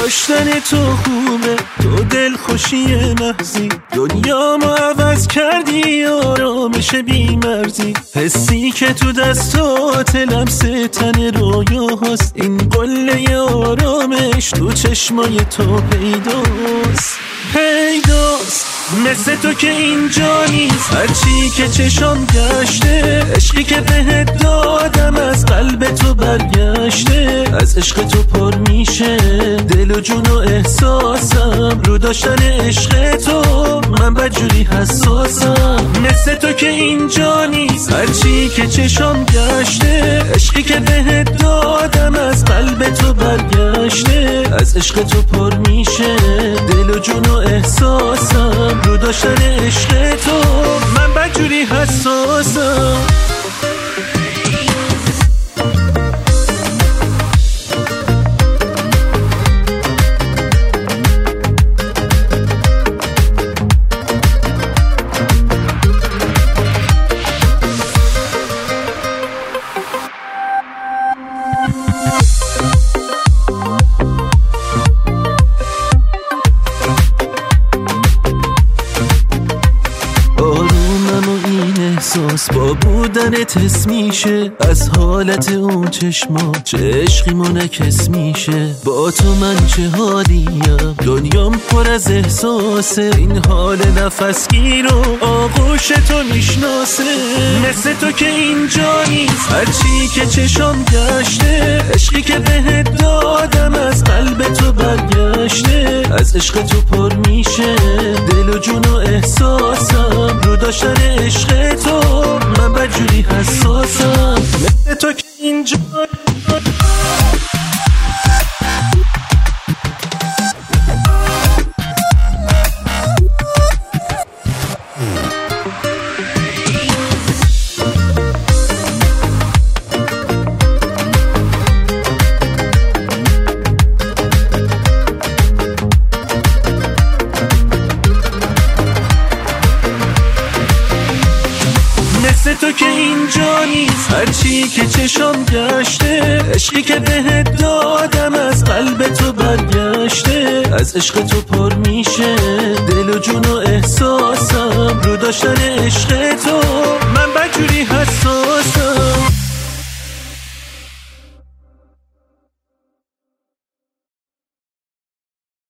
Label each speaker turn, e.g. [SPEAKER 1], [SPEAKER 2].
[SPEAKER 1] داشتن تو خوبه، تو دل خوشی محضی، دنیا ما عوض کردی آرامش بی مرزی. حسی که تو دستات لمس تن رویا هست، این قله آرامش تو چشمای تو پیداست. مثل تو که اینجا نیست، هرچی که چشام گشته، عشقی که بهت دادم از قلب تو برگشته. از عشق تو پر میشه دل و جون و احساسم، رو داشتن عشق تو من بدجوری حساسم. مثل تو که اینجا نیست، هرچی که چشام گشته، عشقی که بهت دادم از قلب تو برگشته. از عشق تو پر میشه دل و جون و احساسم، رو داشتن عشق تو من بدجوری حساسم. با بودنت حس میشه، از حالت اون چشما چه عشقی منعکس میشه. با تو من چه حالیم، دنیام پر از احساسه، این حال نفسگیر و آغوش تو میشناسه. مثل تو که اینجا نیست، هرچی که چشام گشته، عشقی که بهت دادم از قلب تو برگشته. از عشق تو پر میشه دل و جون و احساسم، رو داشتن عشق تو من بدجوری حساسم. مثل تو که اینجا تو که اینجا نیست، هرچی که چشام گشته، عشقی که بهت دادم از قلب تو برگشته. از عشق تو پر میشه دل و جون و احساسم، رو داشتن عشق تو من بدجوری حساسم.